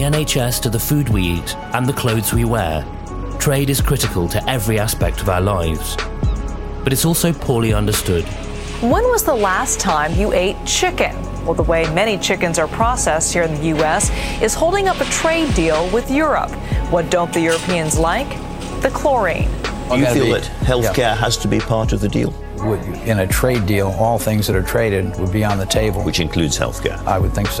NHS to the food we eat and the clothes we wear, trade is critical to every aspect of our lives. But it's also poorly understood. When was the last time you ate chicken? Well, the way many chickens are processed here in the U.S. is holding up a trade deal with Europe. What don't the Europeans like? The chlorine. You feel that healthcare has to be part of the deal? In a trade deal, all things that are traded would be on the table. Which includes healthcare? I would think so.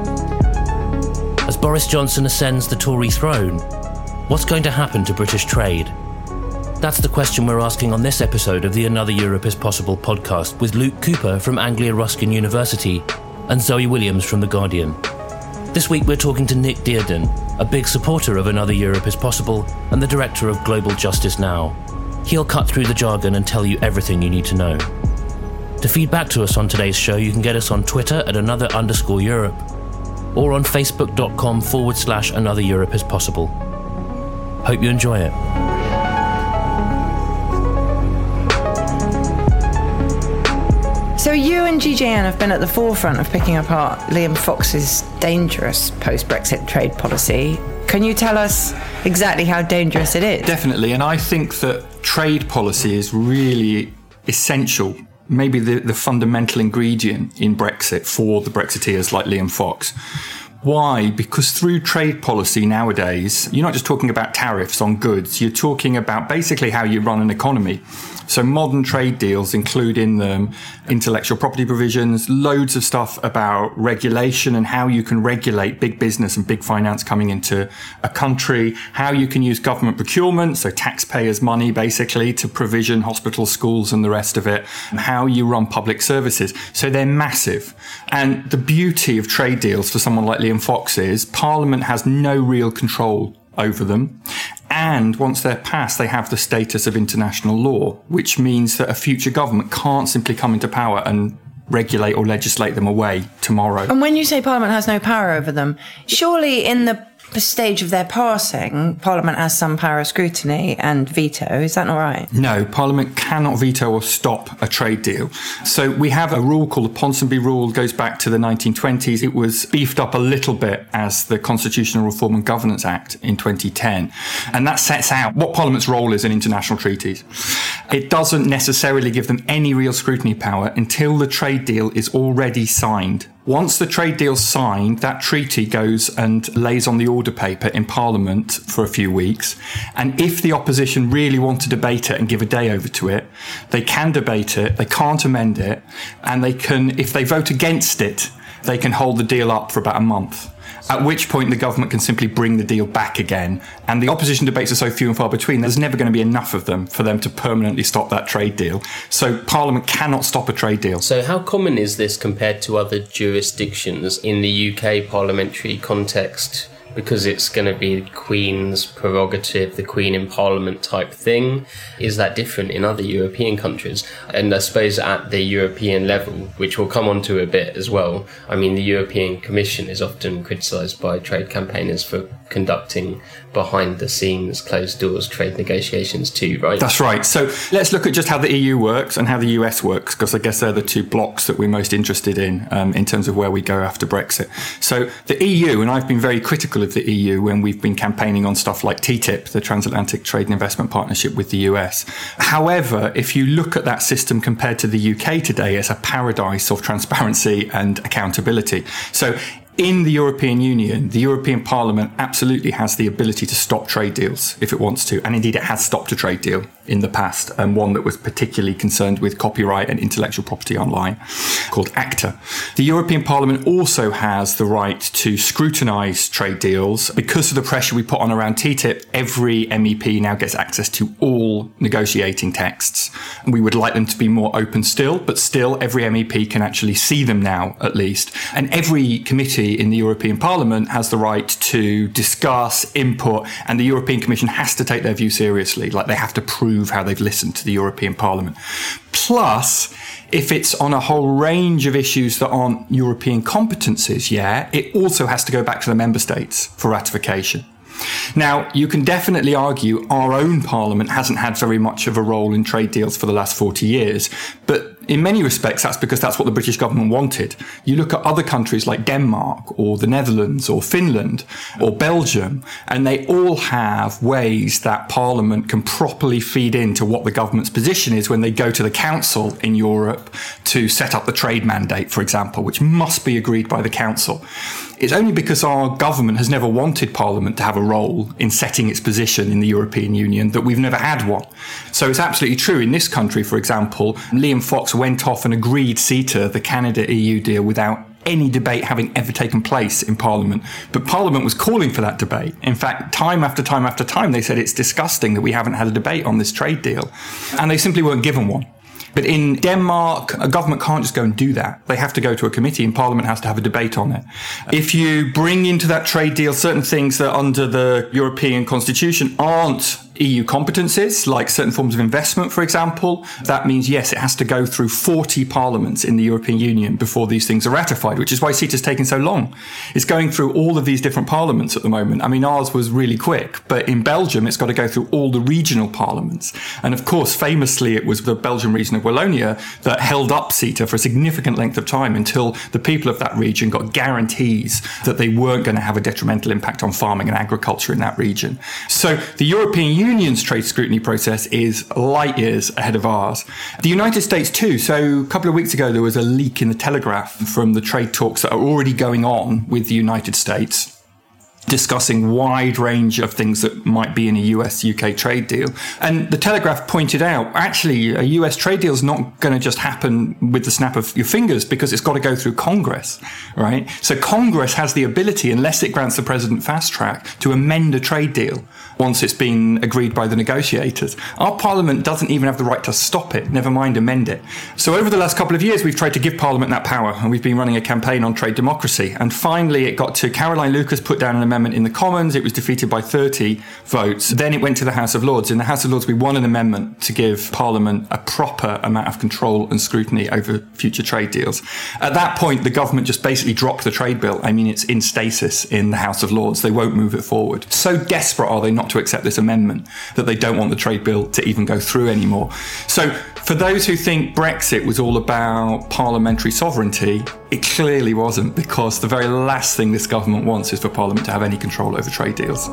As Boris Johnson ascends the Tory throne, what's going to happen to British trade? That's the question we're asking on this episode of the Another Europe is Possible podcast with Luke Cooper from Anglia Ruskin University and Zoe Williams from The Guardian. This week we're talking to Nick Dearden, a big supporter of Another Europe is Possible and the director of Global Justice Now. He'll cut through the jargon and tell you everything you need to know. To feed back to us on today's show, you can get us on Twitter at @another_Europe or on facebook.com/Another Europe is Possible. Hope you enjoy it. So you and GJN have been at the forefront of picking apart Liam Fox's dangerous post-Brexit trade policy. Can you tell us exactly how dangerous it is? Definitely, and I think that trade policy is really essential, maybe the fundamental ingredient in Brexit for the Brexiteers like Liam Fox. Why? Because through trade policy nowadays, you're not just talking about tariffs on goods, you're talking about basically how you run an economy. So modern trade deals include in them intellectual property provisions, loads of stuff about regulation and how you can regulate big business and big finance coming into a country, how you can use government procurement, so taxpayers' money basically, to provision hospitals, schools and the rest of it, and how you run public services. So they're massive. And the beauty of trade deals for someone like Liam Fox is Parliament has no real control over them. And once they're passed, they have the status of international law, which means that a future government can't simply come into power and regulate or legislate them away tomorrow. And when you say Parliament has no power over them, surely in the stage of their passing, Parliament has some power of scrutiny and veto. Is that not right? No, Parliament cannot veto or stop a trade deal. So we have a rule called the Ponsonby Rule, goes back to the 1920s. It was beefed up a little bit as the Constitutional Reform and Governance Act in 2010. And that sets out what Parliament's role is in international treaties. It doesn't necessarily give them any real scrutiny power until the trade deal is already signed. Once the trade deal's signed, that treaty goes and lays on the order paper in Parliament for a few weeks. And if the opposition really want to debate it and give a day over to it, they can debate it, they can't amend it, and they can, if they vote against it, they can hold the deal up for about a month. At which point the government can simply bring the deal back again. And the opposition debates are so few and far between, there's never going to be enough of them for them to permanently stop that trade deal. So Parliament cannot stop a trade deal. So how common is this compared to other jurisdictions in the UK parliamentary context? Because it's going to be the Queen's prerogative, the Queen in Parliament type thing. Is that different in other European countries? And I suppose at the European level, which we'll come on to a bit as well, I mean, the European Commission is often criticised by trade campaigners for conducting behind the scenes, closed doors trade negotiations too, right? That's right. So let's look at just how the EU works and how the US works, because I guess they're the two blocks that we're most interested in terms of where we go after Brexit. So the EU, and I've been very critical of the EU when we've been campaigning on stuff like TTIP, the Transatlantic Trade and Investment Partnership with the US. However, if you look at that system compared to the UK today, it's a paradise of transparency and accountability. So in the European Union, the European Parliament absolutely has the ability to stop trade deals if it wants to. And indeed, it has stopped a trade deal in the past, and one that was particularly concerned with copyright and intellectual property online, called ACTA. The European Parliament also has the right to scrutinise trade deals. Because of the pressure we put on around TTIP, every MEP now gets access to all negotiating texts. And we would like them to be more open still, but still every MEP can actually see them now, at least. And every committee in the European Parliament has the right to discuss, input, and the European Commission has to take their view seriously. Like, they have to prove how they've listened to the European Parliament. Plus, if it's on a whole range of issues that aren't European competencies, it also has to go back to the member states for ratification. Now, you can definitely argue our own parliament hasn't had very much of a role in trade deals for the last 40 years, but In many respects, that's because that's what the British government wanted. You look at other countries like Denmark or the Netherlands or Finland or Belgium, and they all have ways that Parliament can properly feed into what the government's position is when they go to the Council in Europe to set up the trade mandate, for example, which must be agreed by the Council. It's only because our government has never wanted Parliament to have a role in setting its position in the European Union that we've never had one. So it's absolutely true. In this country, for example, Liam Fox went off and agreed CETA, the Canada-EU deal, without any debate having ever taken place in Parliament. But Parliament was calling for that debate. In fact, time after time after time, they said it's disgusting that we haven't had a debate on this trade deal. And they simply weren't given one. But in Denmark, a government can't just go and do that. They have to go to a committee and Parliament has to have a debate on it. If you bring into that trade deal certain things that under the European Constitution aren't EU competences, like certain forms of investment, for example, that means, yes, it has to go through 40 parliaments in the European Union before these things are ratified, which is why CETA's taken so long. It's going through all of these different parliaments at the moment. I mean, ours was really quick, but in Belgium, it's got to go through all the regional parliaments. And of course, famously, it was the Belgian region of Wallonia that held up CETA for a significant length of time until the people of that region got guarantees that they weren't going to have a detrimental impact on farming and agriculture in that region. So the European Union's trade scrutiny process is light years ahead of ours. The United States too. So a couple of weeks ago, there was a leak in the Telegraph from the trade talks that are already going on with the United States, discussing a wide range of things that might be in a US-UK trade deal. And the Telegraph pointed out, actually, a US trade deal is not going to just happen with the snap of your fingers because it's got to go through Congress, right? So Congress has the ability, unless it grants the president fast track, to amend a trade deal once it's been agreed by the negotiators. Our Parliament doesn't even have the right to stop it, never mind amend it. So over the last couple of years, we've tried to give Parliament that power, and we've been running a campaign on trade democracy. And finally, it got to Caroline Lucas put down an amendment in the Commons. It was defeated by 30 votes. Then it went to the House of Lords. In the House of Lords, we won an amendment to give Parliament a proper amount of control and scrutiny over future trade deals. At that point, the government just basically dropped the trade bill. I mean, it's in stasis in the House of Lords. They won't move it forward. So desperate are they not to accept this amendment that they don't want the trade bill to even go through anymore. So for those who think Brexit was all about parliamentary sovereignty, it clearly wasn't, because the very last thing this government wants is for Parliament to have any control over trade deals.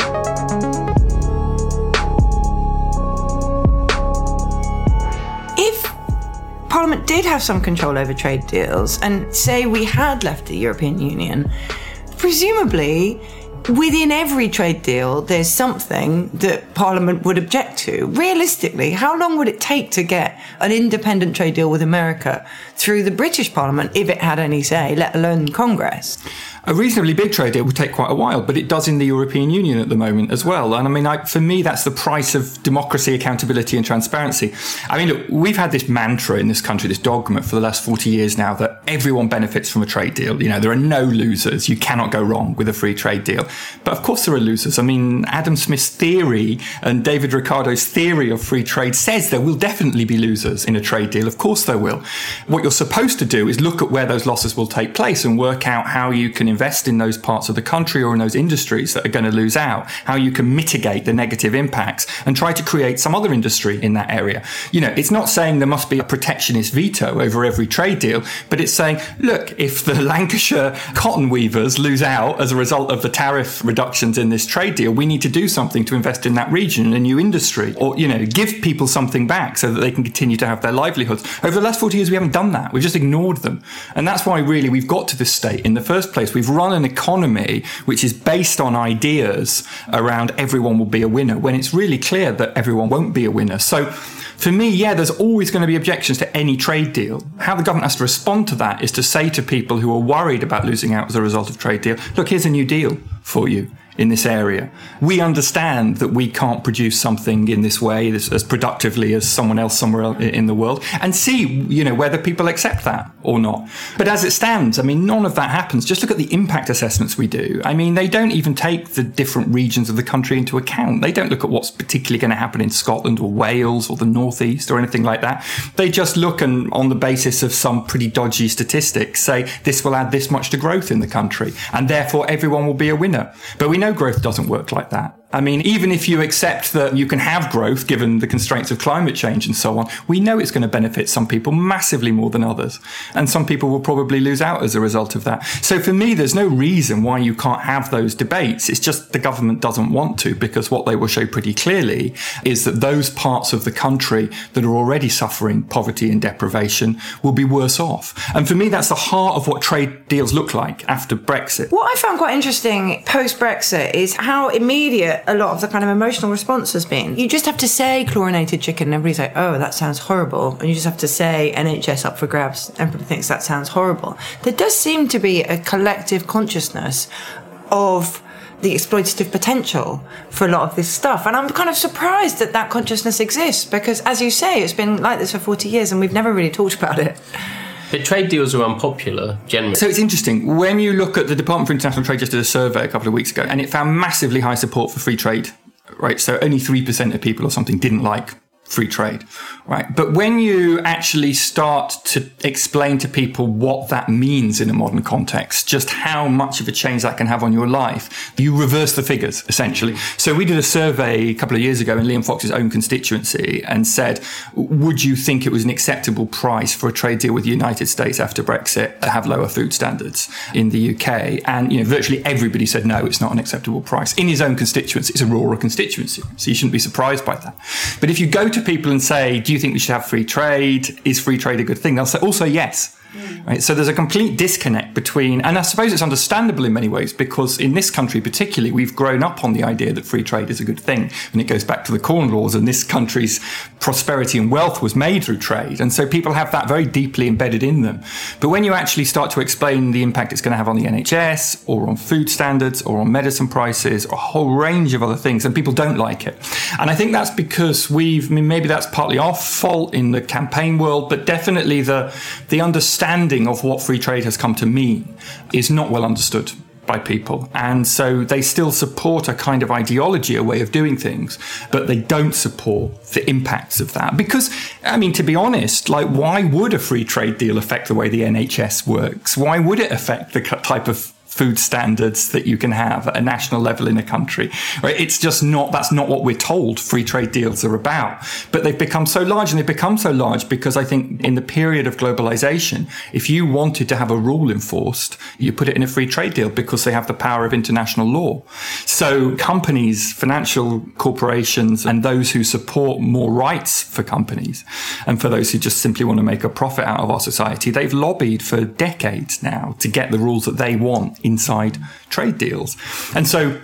If Parliament did have some control over trade deals, and say we had left the European Union, presumably within every trade deal, there's something that Parliament would object to. Realistically, how long would it take to get an independent trade deal with America through the British Parliament, if it had any say, let alone Congress? A reasonably big trade deal would take quite a while, but it does in the European Union at the moment as well. And I mean, for me, that's the price of democracy, accountability and transparency. I mean, look, we've had this mantra in this country, this dogma for the last 40 years now, that everyone benefits from a trade deal. You know, there are no losers. You cannot go wrong with a free trade deal. But of course there are losers. I mean, Adam Smith's theory and David Ricardo's theory of free trade says there will definitely be losers in a trade deal. Of course there will. What you're supposed to do is look at where those losses will take place and work out how you can invest in those parts of the country or in those industries that are going to lose out, how you can mitigate the negative impacts and try to create some other industry in that area. You know, it's not saying there must be a protectionist veto over every trade deal, but it's saying, look, if the Lancashire cotton weavers lose out as a result of the tariff reductions in this trade deal, we need to do something to invest in that region in a new industry, or, you know, give people something back so that they can continue to have their livelihoods. Over the last 40 years, we haven't done that. We've just ignored them. And that's why really we've got to this state in the first place. We've run an economy which is based on ideas around everyone will be a winner, when it's really clear that everyone won't be a winner. So for me, yeah, there's always going to be objections to any trade deal. How the government has to respond to that is to say to people who are worried about losing out as a result of trade deal, look, here's a new deal for you in this area. We understand that we can't produce something in this way as productively as someone else somewhere in the world, and see, you know, whether people accept that or not. But as it stands, I mean, none of that happens. Just look at the impact assessments we do. I mean, they don't even take the different regions of the country into account. They don't look at what's particularly going to happen in Scotland or Wales or the Northeast or anything like that. They just look and, on the basis of some pretty dodgy statistics, say this will add this much to growth in the country and therefore everyone will be a winner. But we know growth doesn't work like that. I mean, even if you accept that you can have growth given the constraints of climate change and so on, we know it's going to benefit some people massively more than others. And some people will probably lose out as a result of that. So for me, there's no reason why you can't have those debates. It's just the government doesn't want to, because what they will show pretty clearly is that those parts of the country that are already suffering poverty and deprivation will be worse off. And for me, that's the heart of what trade deals look like after Brexit. What I found quite interesting post-Brexit is how immediate a lot of the kind of emotional response has been. You just have to say chlorinated chicken and everybody's like, oh, that sounds horrible. And you just have to say NHS up for grabs. Everybody thinks that sounds horrible. There does seem to be a collective consciousness of the exploitative potential for a lot of this stuff. And I'm kind of surprised that that consciousness exists because, as you say, it's been like this for 40 years and we've never really talked about it. But trade deals are unpopular, generally. So it's interesting. When you look at the Department for International Trade just did a survey a couple of weeks ago, and it found massively high support for free trade, right? So only 3% of people or something didn't like free trade, right? But when you actually start to explain to people what that means in a modern context, just how much of a change that can have on your life, you reverse the figures, essentially. So we did a survey a couple of years ago in Liam Fox's own constituency and said, would you think it was an acceptable price for a trade deal with the United States after Brexit to have lower food standards in the UK? And, virtually everybody said, no, it's not an acceptable price. In his own constituency, it's a rural constituency, so you shouldn't be surprised by that. But if you go to people and say, do you think we should have free trade? Is free trade a good thing? They'll say also yes. Right? So there's a complete disconnect between, and I suppose it's understandable in many ways, because in this country particularly, we've grown up on the idea that free trade is a good thing. And it goes back to the Corn Laws, and this country's prosperity and wealth was made through trade. And so people have that very deeply embedded in them. But when you actually start to explain the impact it's going to have on the NHS, or on food standards, or on medicine prices, or a whole range of other things, and people don't like it. And I think that's because maybe that's partly our fault in the campaign world, but definitely the understanding of what free trade has come to mean is not well understood by people. And so they still support a kind of ideology, a way of doing things, but they don't support the impacts of that. Because, to be honest, why would a free trade deal affect the way the NHS works? Why would it affect the type of food standards that you can have at a national level in a country, right? It's just that's not what we're told free trade deals are about. But they've become so large, and they've become so large because I think in the period of globalization, if you wanted to have a rule enforced, you put it in a free trade deal because they have the power of international law. So companies, financial corporations, and those who support more rights for companies, and for those who just simply want to make a profit out of our society, they've lobbied for decades now to get the rules that they want inside trade deals. And so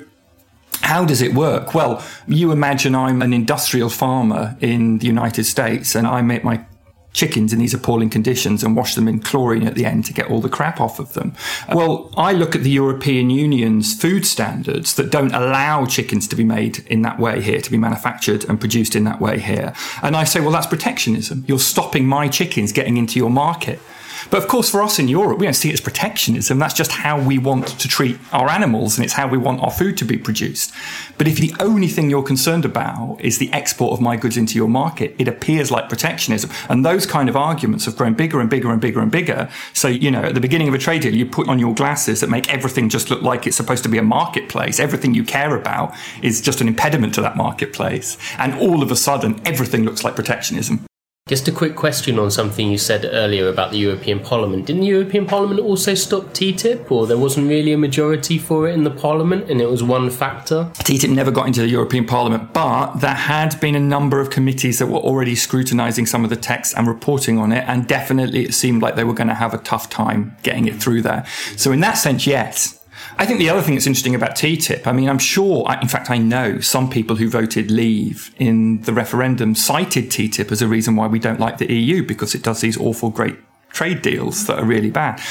how does it work? Well, you imagine I'm an industrial farmer in the United States and I make my chickens in these appalling conditions and wash them in chlorine at the end to get all the crap off of them. Well, I look at the European Union's food standards that don't allow chickens to be made in that way here, to be manufactured and produced in that way here. And I say, well, that's protectionism. You're stopping my chickens getting into your market. But of course, for us in Europe, we don't see it as protectionism. That's just how we want to treat our animals, and it's how we want our food to be produced. But if the only thing you're concerned about is the export of my goods into your market, it appears like protectionism. And those kind of arguments have grown bigger and bigger and bigger and bigger. So, at the beginning of a trade deal, you put on your glasses that make everything just look like it's supposed to be a marketplace. Everything you care about is just an impediment to that marketplace. And all of a sudden, everything looks like protectionism. Just a quick question on something you said earlier about the European Parliament. Didn't the European Parliament also stop TTIP, or there wasn't really a majority for it in the Parliament and it was one factor? TTIP never got into the European Parliament, but there had been a number of committees that were already scrutinising some of the text and reporting on it, and definitely it seemed like they were going to have a tough time getting it through there. So in that sense, yes. I think the other thing that's interesting about TTIP, I'm sure, in fact, I know some people who voted leave in the referendum cited TTIP as a reason why we don't like the EU, because it does these awful great trade deals that are really bad.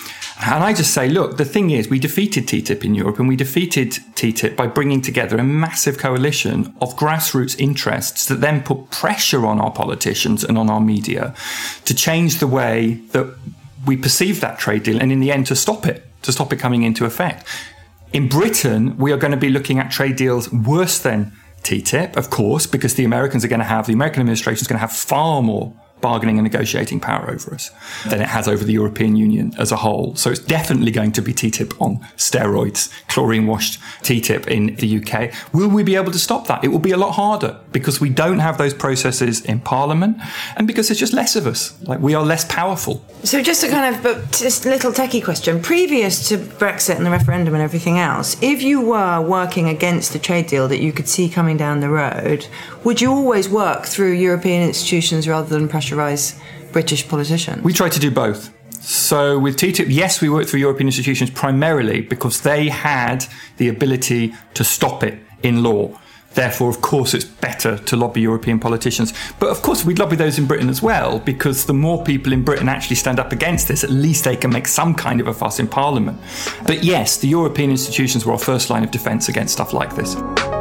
And I just say, look, the thing is, we defeated TTIP in Europe, and we defeated TTIP by bringing together a massive coalition of grassroots interests that then put pressure on our politicians and on our media to change the way that we perceive that trade deal, and in the end to stop it coming into effect. In Britain, we are going to be looking at trade deals worse than TTIP, of course, because the American administration is going to have far more bargaining and negotiating power over us than it has over the European Union as a whole. So it's definitely going to be TTIP on steroids, chlorine-washed TTIP in the UK. Will we be able to stop that? It will be a lot harder because we don't have those processes in Parliament and because there's just less of us. Like, we are less powerful. So just a little techie question. Previous to Brexit and the referendum and everything else, if you were working against a trade deal that you could see coming down the road, would you always work through European institutions rather than pressurise British politicians? We try to do both. So with TTIP, yes, we work through European institutions primarily because they had the ability to stop it in law. Therefore, of course, it's better to lobby European politicians. But of course, we'd lobby those in Britain as well, because the more people in Britain actually stand up against this, at least they can make some kind of a fuss in Parliament. But yes, the European institutions were our first line of defence against stuff like this.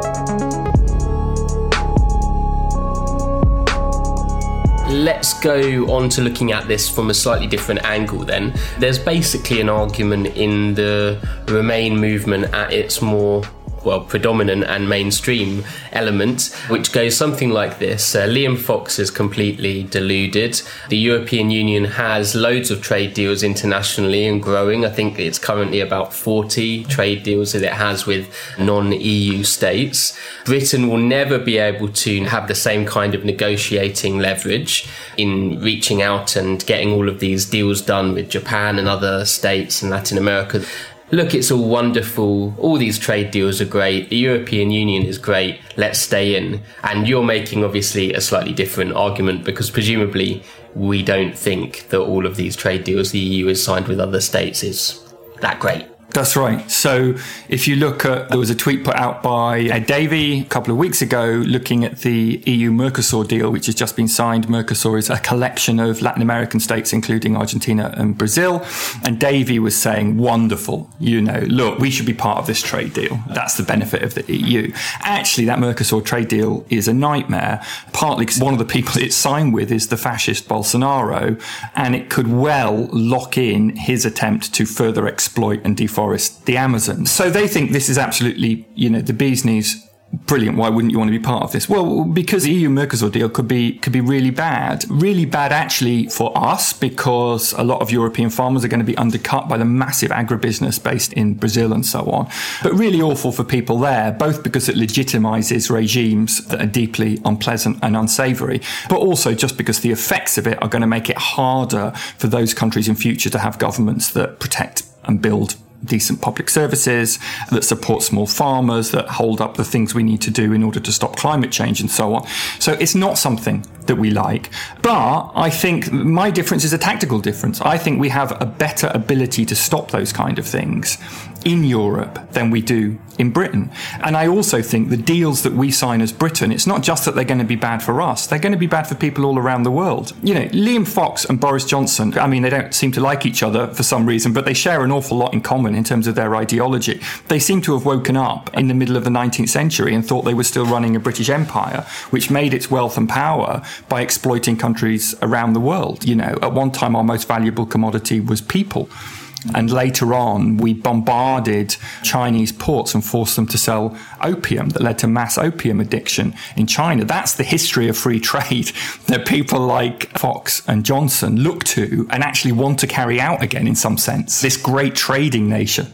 Let's go on to looking at this from a slightly different angle then. There's basically an argument in the Remain movement at its more predominant and mainstream element, which goes something like this. Liam Fox is completely deluded. The European Union has loads of trade deals internationally and growing. I think it's currently about 40 trade deals that it has with non-EU states. Britain will never be able to have the same kind of negotiating leverage in reaching out and getting all of these deals done with Japan and other states in Latin America. Look, it's all wonderful. All these trade deals are great. The European Union is great. Let's stay in. And you're making, obviously, a slightly different argument because presumably we don't think that all of these trade deals the EU has signed with other states is that great. That's right. So if you look at, there was a tweet put out by Ed Davey a couple of weeks ago looking at the EU-Mercosur deal, which has just been signed. Mercosur is a collection of Latin American states, including Argentina and Brazil. And Davey was saying, wonderful, look, we should be part of this trade deal. That's the benefit of the EU. Actually, that Mercosur trade deal is a nightmare, partly because one of the people it's signed with is the fascist Bolsonaro, and it could well lock in his attempt to further exploit and deforest the Amazon. So they think this is absolutely, the bee's knees. Brilliant. Why wouldn't you want to be part of this? Well, because the EU-Mercosur deal could be really bad. Really bad actually for us because a lot of European farmers are going to be undercut by the massive agribusiness based in Brazil and so on. But really awful for people there, both because it legitimizes regimes that are deeply unpleasant and unsavory, but also just because the effects of it are going to make it harder for those countries in future to have governments that protect and build decent public services, that support small farmers, that hold up the things we need to do in order to stop climate change and so on. So it's not something that we like. But I think my difference is a tactical difference. I think we have a better ability to stop those kind of things in Europe than we do in Britain. And I also think the deals that we sign as Britain, it's not just that they're going to be bad for us, they're going to be bad for people all around the world. Liam Fox and Boris Johnson, they don't seem to like each other for some reason, but they share an awful lot in common in terms of their ideology. They seem to have woken up in the middle of the 19th century and thought they were still running a British empire, which made its wealth and power by exploiting countries around the world. At one time, our most valuable commodity was people. And later on, we bombarded Chinese ports and forced them to sell opium that led to mass opium addiction in China. That's the history of free trade that people like Fox and Johnson look to and actually want to carry out again in some sense. This great trading nation.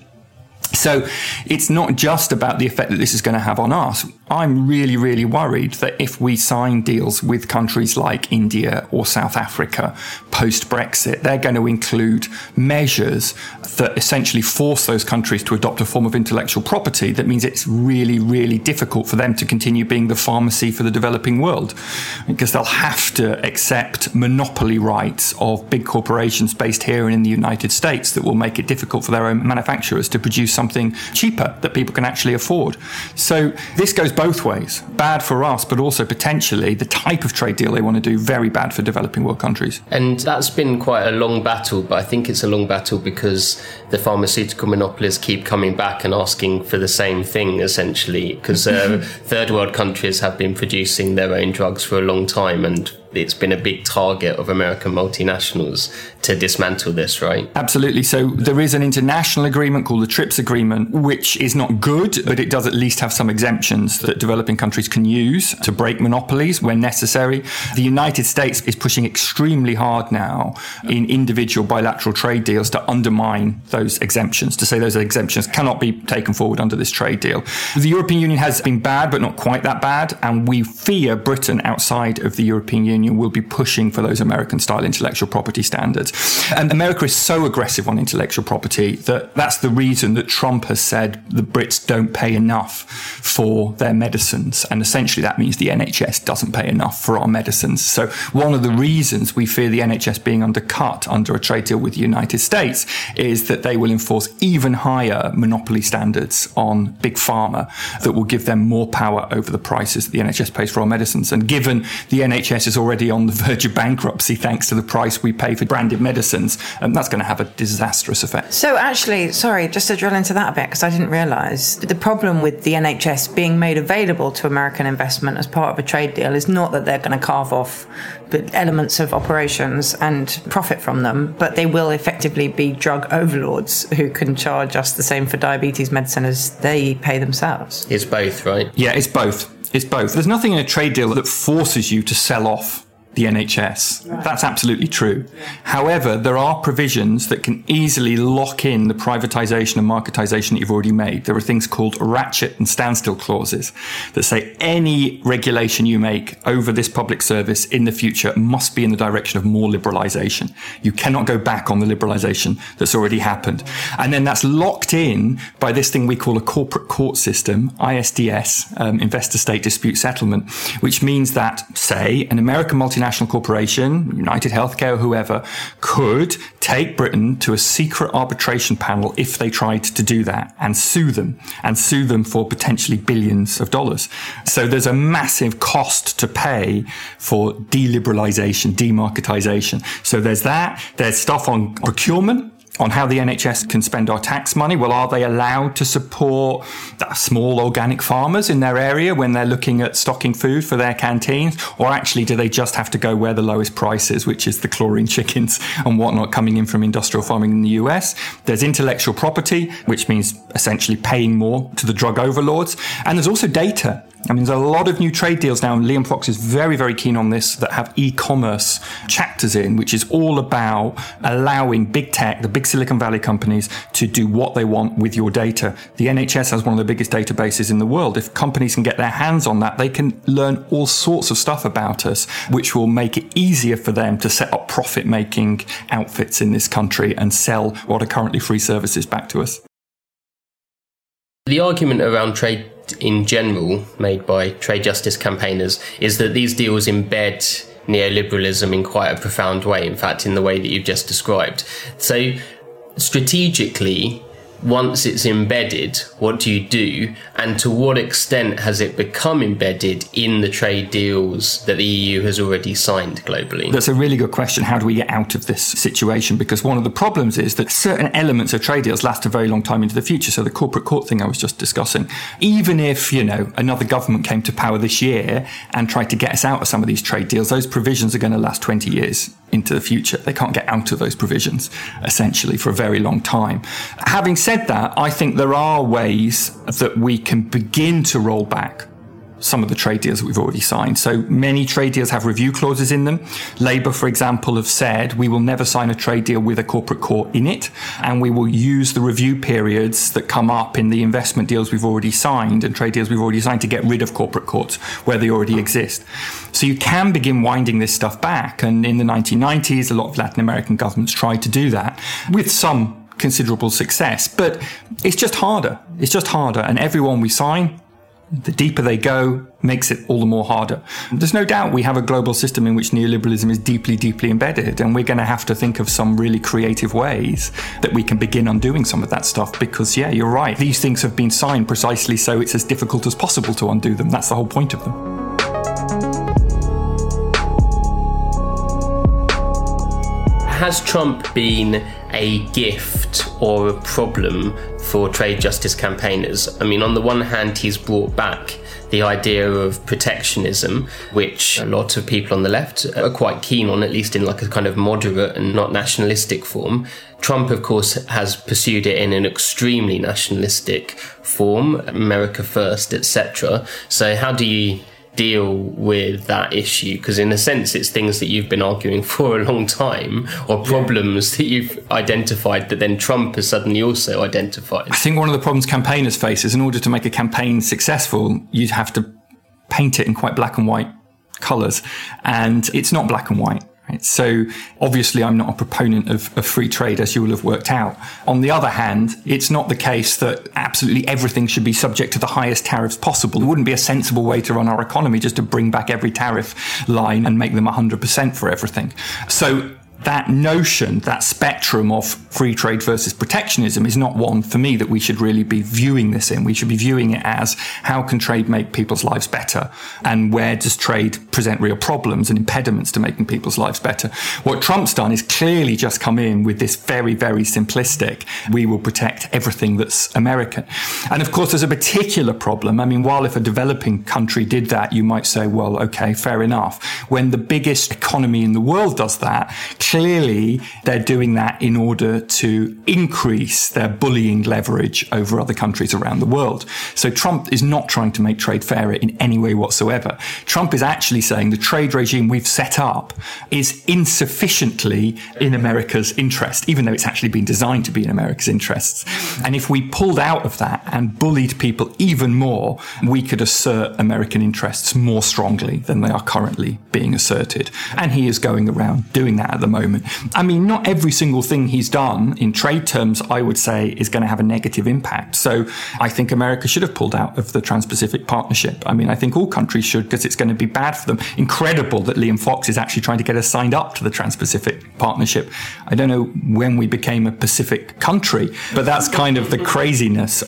So it's not just about the effect that this is going to have on us. I'm really, really worried that if we sign deals with countries like India or South Africa post-Brexit, they're going to include measures that essentially force those countries to adopt a form of intellectual property that means it's really, really difficult for them to continue being the pharmacy for the developing world, because they'll have to accept monopoly rights of big corporations based here and in the United States that will make it difficult for their own manufacturers to produce something cheaper that people can actually afford. So this goes both ways. Bad for us, but also potentially the type of trade deal they want to do, very bad for developing world countries. And that's been quite a long battle, but I think it's a long battle because the pharmaceutical monopolies keep coming back and asking for the same thing, essentially, because third world countries have been producing their own drugs for a long time and it's been a big target of American multinationals to dismantle this, right? Absolutely. So there is an international agreement called the TRIPS agreement, which is not good, but it does at least have some exemptions that developing countries can use to break monopolies when necessary. The United States is pushing extremely hard now in individual bilateral trade deals to undermine those exemptions, to say those exemptions cannot be taken forward under this trade deal. The European Union has been bad, but not quite that bad, and we fear Britain outside of the European Union will be pushing for those American-style intellectual property standards. And America is so aggressive on intellectual property that that's the reason that Trump has said the Brits don't pay enough for their medicines. And essentially that means the NHS doesn't pay enough for our medicines. So one of the reasons we fear the NHS being undercut under a trade deal with the United States is that they will enforce even higher monopoly standards on big pharma that will give them more power over the prices that the NHS pays for our medicines. And given the NHS is already on the verge of bankruptcy thanks to the price we pay for branded medicines, that's going to have a disastrous effect. So actually, sorry, just to drill into that a bit, because I didn't realise, the problem with the NHS being made available to American investment as part of a trade deal is not that they're going to carve off elements of operations and profit from them, but they will effectively be drug overlords who can charge us the same for diabetes medicine as they pay themselves. It's both, right? Yeah, it's both. It's both. There's nothing in a trade deal that forces you to sell off the NHS. Right. That's absolutely true. Yeah. However, there are provisions that can easily lock in the privatisation and marketisation that you've already made. There are things called ratchet and standstill clauses that say any regulation you make over this public service in the future must be in the direction of more liberalisation. You cannot go back on the liberalisation that's already happened. And then that's locked in by this thing we call a corporate court system, ISDS, Investor State Dispute Settlement, which means that, say, an American multinational corporation, United Healthcare, whoever, could take Britain to a secret arbitration panel if they tried to do that and sue them for potentially billions of dollars. So there's a massive cost to pay for deliberalization, demarketization. So there's that. There's stuff on procurement, on how the NHS can spend our tax money. Well, are they allowed to support small organic farmers in their area when they're looking at stocking food for their canteens? Or actually, do they just have to go where the lowest price is, which is the chlorine chickens and whatnot coming in from industrial farming in the US? There's intellectual property, which means essentially paying more to the drug overlords. And there's also data. I mean, there's a lot of new trade deals now, and Liam Fox is very, very keen on this, that have e-commerce chapters in, which is all about allowing big tech, the big Silicon Valley companies, to do what they want with your data. The NHS has one of the biggest databases in the world. If companies can get their hands on that, they can learn all sorts of stuff about us, which will make it easier for them to set up profit-making outfits in this country and sell what are currently free services back to us. The argument around trade in general made by trade justice campaigners is that these deals embed neoliberalism in quite a profound way, in fact, in the way that you've just described. So strategically, once it's embedded, what do you do? And to what extent has it become embedded in the trade deals that the EU has already signed globally? That's a really good question. How do we get out of this situation? Because one of the problems is that certain elements of trade deals last a very long time into the future. So the corporate court thing I was just discussing, even if, another government came to power this year and tried to get us out of some of these trade deals, those provisions are going to last 20 years into the future. They can't get out of those provisions, essentially, for a very long time. Having said that, I think there are ways that we can begin to roll back some of the trade deals that we've already signed. So many trade deals have review clauses in them. Labour, for example, have said we will never sign a trade deal with a corporate court in it, and we will use the review periods that come up in the investment deals we've already signed and trade deals we've already signed to get rid of corporate courts where they already exist. So you can begin winding this stuff back. And in the 1990s, a lot of Latin American governments tried to do that with some considerable success, but it's just harder. It's just harder. And everyone we sign, the deeper they go, makes it all the more harder. There's no doubt we have a global system in which neoliberalism is deeply, deeply embedded, and we're going to have to think of some really creative ways that we can begin undoing some of that stuff, because, yeah, you're right. These things have been signed precisely so it's as difficult as possible to undo them. That's the whole point of them. Has Trump been a gift or a problem for trade justice campaigners? I mean, on the one hand, he's brought back the idea of protectionism, which a lot of people on the left are quite keen on, at least in like a kind of moderate and not nationalistic form. Trump, of course, has pursued it in an extremely nationalistic form, America first, etc. So how do you deal with that issue? Because in a sense, it's things that you've been arguing for a long time, or problems that you've identified that then Trump has suddenly also identified. I think one of the problems campaigners face is in order to make a campaign successful, you'd have to paint it in quite black and white colours. And it's not black and white. So obviously I'm not a proponent of free trade, as you will have worked out. On the other hand, it's not the case that absolutely everything should be subject to the highest tariffs possible. It wouldn't be a sensible way to run our economy just to bring back every tariff line and make them 100% for everything. So that notion, that spectrum of free trade versus protectionism is not one for me that we should really be viewing this in. We should be viewing it as how can trade make people's lives better, and where does trade present real problems and impediments to making people's lives better. What Trump's done is clearly just come in with this very, very simplistic, we will protect everything that's American. And of course, there's a particular problem. I mean, while if a developing country did that, you might say, well, okay, fair enough. When the biggest economy in the world does that, clearly, they're doing that in order to increase their bullying leverage over other countries around the world. So Trump is not trying to make trade fairer in any way whatsoever. Trump is actually saying the trade regime we've set up is insufficiently in America's interest, even though it's actually been designed to be in America's interests. And if we pulled out of that and bullied people even more, we could assert American interests more strongly than they are currently being asserted. And he is going around doing that at the moment. I mean, not every single thing he's done in trade terms, I would say, is going to have a negative impact. So I think America should have pulled out of the Trans-Pacific Partnership. I mean, I think all countries should, because it's going to be bad for them. Incredible that Liam Fox is actually trying to get us signed up to the Trans-Pacific Partnership. I don't know when we became a Pacific country, but that's kind of the craziness.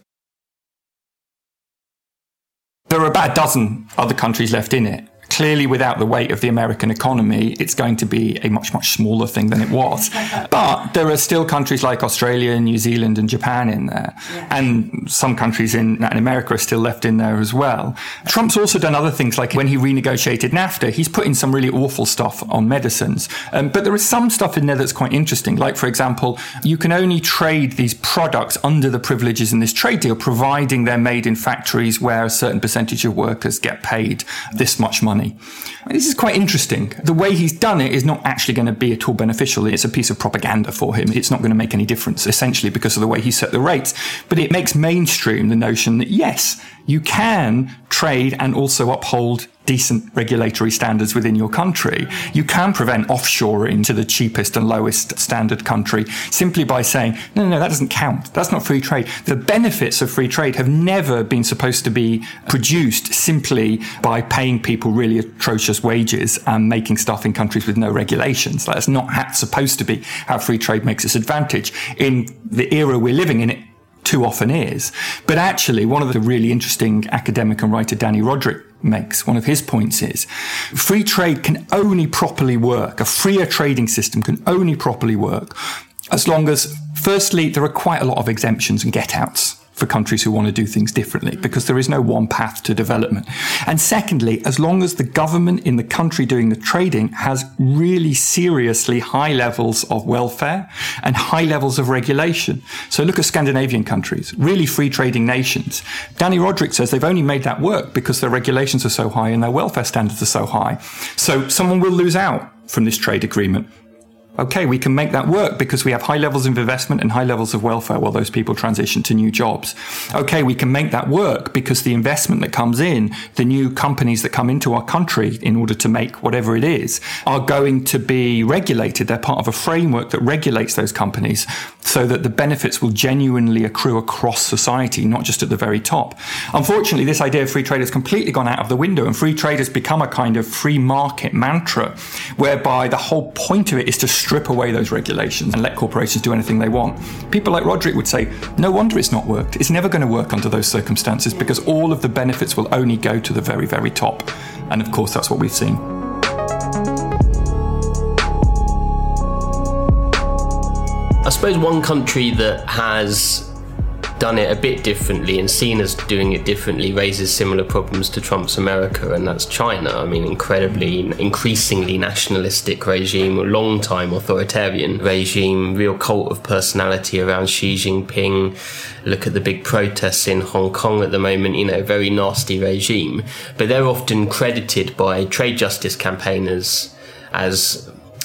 There are about a dozen other countries left in it. Clearly, without the weight of the American economy, it's going to be a much, much smaller thing than it was. But there are still countries like Australia, New Zealand and Japan in there. Yeah. And some countries in Latin America are still left in there as well. Trump's also done other things, like when he renegotiated NAFTA, he's put in some really awful stuff on medicines. But there is some stuff in there that's quite interesting. Like, for example, you can only trade these products under the privileges in this trade deal, providing they're made in factories where a certain percentage of workers get paid this much money. This is quite interesting. The way he's done it is not actually going to be at all beneficial. It's a piece of propaganda for him. It's not going to make any difference, essentially, because of the way he set the rates. But it makes mainstream the notion that, yes, you can trade and also uphold decent regulatory standards within your country. You can prevent offshoring to the cheapest and lowest standard country simply by saying, no, that doesn't count. That's not free trade. The benefits of free trade have never been supposed to be produced simply by paying people really atrocious wages and making stuff in countries with no regulations. That's not supposed to be how free trade makes its advantage. In the era we're living in, it too often is. But actually, one of the really interesting academic and writer Danny Roderick makes, one of his points is, free trade can only properly work, a freer trading system can only properly work as long as, firstly, there are quite a lot of exemptions and get-outs for countries who want to do things differently, because there is no one path to development. And secondly, as long as the government in the country doing the trading has really seriously high levels of welfare and high levels of regulation. So look at Scandinavian countries, really free trading nations. Danny Roderick says they've only made that work because their regulations are so high and their welfare standards are so high. So someone will lose out from this trade agreement. Okay, we can make that work because we have high levels of investment and high levels of welfare while those people transition to new jobs. Okay, we can make that work because the investment that comes in, the new companies that come into our country in order to make whatever it is, are going to be regulated. They're part of a framework that regulates those companies so that the benefits will genuinely accrue across society, not just at the very top. Unfortunately, this idea of free trade has completely gone out of the window, and free trade has become a kind of free market mantra whereby the whole point of it is to strip away those regulations and let corporations do anything they want. People like Roderick would say, no wonder it's not worked. It's never going to work under those circumstances because all of the benefits will only go to the very, very top. And of course, that's what we've seen. I suppose one country that has done it a bit differently and seen as doing it differently raises similar problems to Trump's America, and that's China. I mean, increasingly nationalistic regime, a long-time authoritarian regime, real cult of personality around Xi Jinping. Look at the big protests in Hong Kong at the moment, very nasty regime. But they're often credited by trade justice campaigners as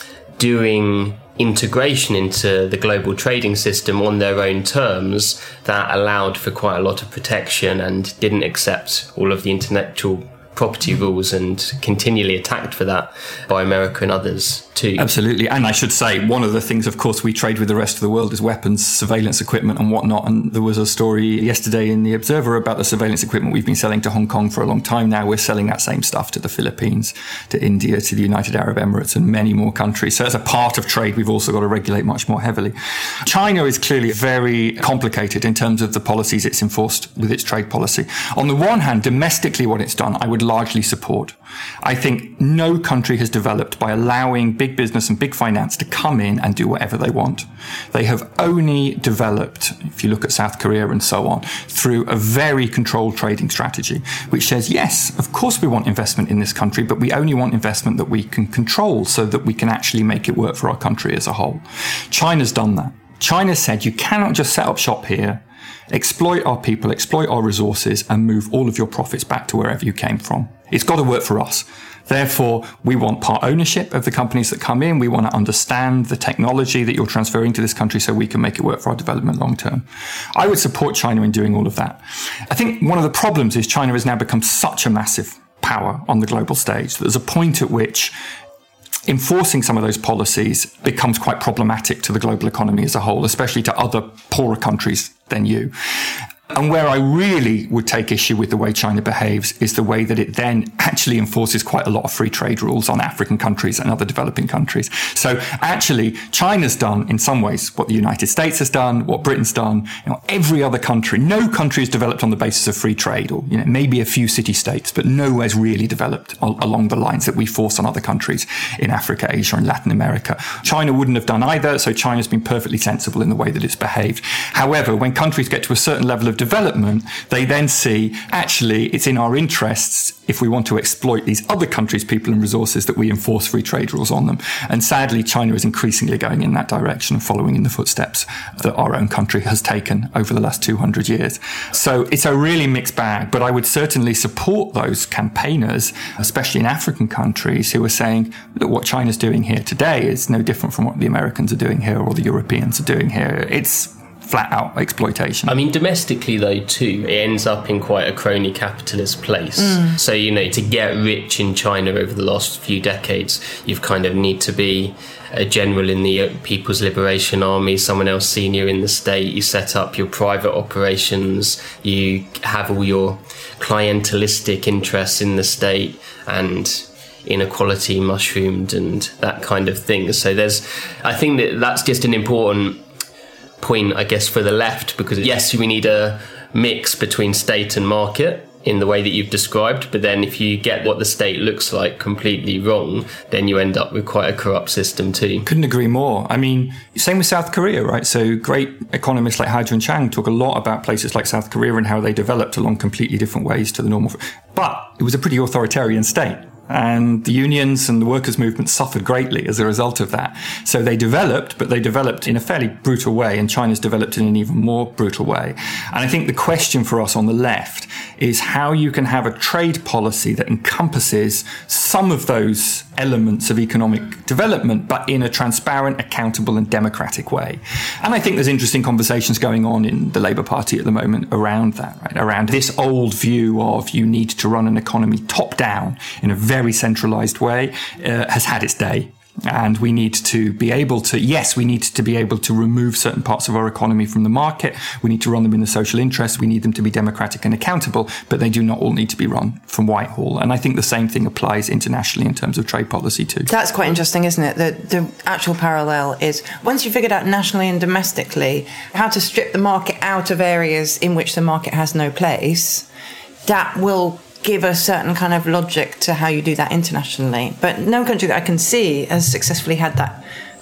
doing integration into the global trading system on their own terms that allowed for quite a lot of protection and didn't accept all of the intellectual property rules, and continually attacked for that by America and others too. Absolutely. And I should say, one of the things, of course, we trade with the rest of the world is weapons, surveillance equipment and whatnot. And there was a story yesterday in The Observer about the surveillance equipment we've been selling to Hong Kong for a long time now. We're selling that same stuff to the Philippines, to India, to the United Arab Emirates and many more countries. So as a part of trade, we've also got to regulate much more heavily. China is clearly very complicated in terms of the policies it's enforced with its trade policy. On the one hand, domestically what it's done, I would largely support. I think no country has developed by allowing big business and big finance to come in and do whatever they want. They have only developed, if you look at South Korea and so on, through a very controlled trading strategy, which says, yes, of course we want investment in this country, but we only want investment that we can control so that we can actually make it work for our country as a whole. China's done that. China said, you cannot just set up shop here, exploit our people, exploit our resources, and move all of your profits back to wherever you came from. It's got to work for us. Therefore, we want part ownership of the companies that come in. We want to understand the technology that you're transferring to this country so we can make it work for our development long term. I would support China in doing all of that. I think one of the problems is China has now become such a massive power on the global stage that there's a point at which enforcing some of those policies becomes quite problematic to the global economy as a whole, especially to other poorer countries than you. And where I really would take issue with the way China behaves is the way that it then actually enforces quite a lot of free trade rules on African countries and other developing countries. So actually, China's done in some ways what the United States has done, what Britain's done, every other country. No country is developed on the basis of free trade, or maybe a few city-states, but nowhere's really developed along the lines that we force on other countries in Africa, Asia and Latin America. China wouldn't have done either, so China's been perfectly sensible in the way that it's behaved. However, when countries get to a certain level of development, they then see, actually, it's in our interests, if we want to exploit these other countries' people and resources, that we enforce free trade rules on them. And sadly, China is increasingly going in that direction, following in the footsteps that our own country has taken over the last 200 years. So it's a really mixed bag, but I would certainly support those campaigners, especially in African countries, who are saying, look, what China's doing here today is no different from what the Americans are doing here or the Europeans are doing here. It's flat out exploitation. I mean, domestically though too, it ends up in quite a crony capitalist place. So, to get rich in China over the last few decades, you've kind of need to be a general in the People's Liberation Army, someone else senior in the state, you set up your private operations, you have all your clientelistic interests in the state, and inequality mushroomed and that kind of thing. So I think that's just an important point, I guess, for the left, because yes, we need a mix between state and market in the way that you've described, but then if you get what the state looks like completely wrong, then you end up with quite a corrupt system too. Couldn't agree more. I mean, same with South Korea, right? So great economists like Ha-Joon Chang talk a lot about places like South Korea and how they developed along completely different ways to the normal. But it was a pretty authoritarian state. And the unions and the workers' movement suffered greatly as a result of that. So they developed, but they developed in a fairly brutal way, and China's developed in an even more brutal way. And I think the question for us on the left is how you can have a trade policy that encompasses some of those elements of economic development, but in a transparent, accountable and democratic way. And I think there's interesting conversations going on in the Labour Party at the moment around that, right? Around this old view of you need to run an economy top down in a very centralized way, has had its day. And we need to be able to, we need to be able to remove certain parts of our economy from the market. We need to run them in the social interest. We need them to be democratic and accountable, but they do not all need to be run from Whitehall. And I think the same thing applies internationally in terms of trade policy too. That's quite interesting, isn't it? The actual parallel is once you figured out nationally and domestically how to strip the market out of areas in which the market has no place, that will give a certain kind of logic to how you do that internationally. But no country that I can see has successfully had that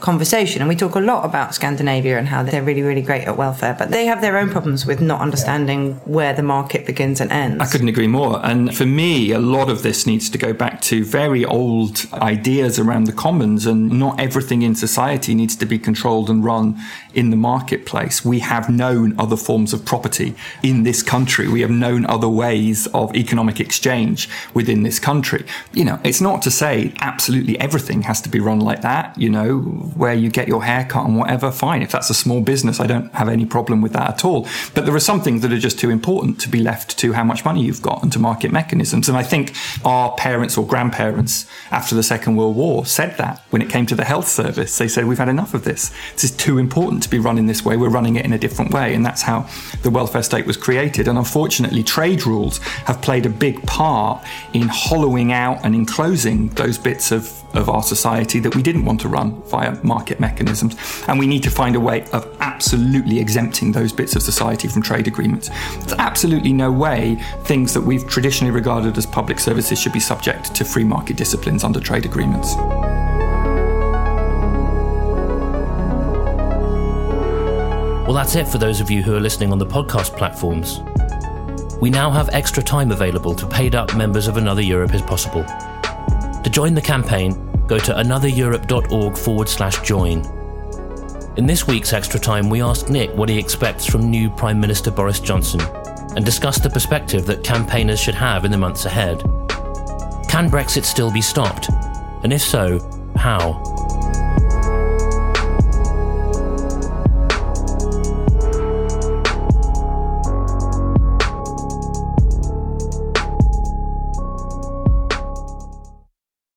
conversation. And we talk a lot about Scandinavia and how they're really, really great at welfare, but they have their own problems with not understanding where the market begins and ends. I couldn't agree more. And for me, a lot of this needs to go back to very old ideas around the commons, and not everything in society needs to be controlled and run in the marketplace. We have known other forms of property in this country. We have known other ways of economic exchange within this country. You know, it's not to say absolutely everything has to be run like that, you know, where you get your hair cut and whatever, fine. If that's a small business, I don't have any problem with that at all. But there are some things that are just too important to be left to how much money you've got and to market mechanisms. And I think our parents or grandparents after the Second World War said that when it came to the health service. They said, we've had enough of this. This is too important to be run in this way. We're running it in a different way. And that's how the welfare state was created. And unfortunately, trade rules have played a big part in hollowing out and enclosing those bits of our society that we didn't want to run via market mechanisms. And we need to find a way of absolutely exempting those bits of society from trade agreements. There's absolutely no way things that we've traditionally regarded as public services should be subject to free market disciplines under trade agreements. Well, that's it for those of you who are listening on the podcast platforms. We now have extra time available to paid-up members of Another Europe is Possible. To join the campaign, go to anothereurope.org/join. In this week's Extra Time, we asked Nick what he expects from new Prime Minister Boris Johnson and discussed the perspective that campaigners should have in the months ahead. Can Brexit still be stopped? And if so, how?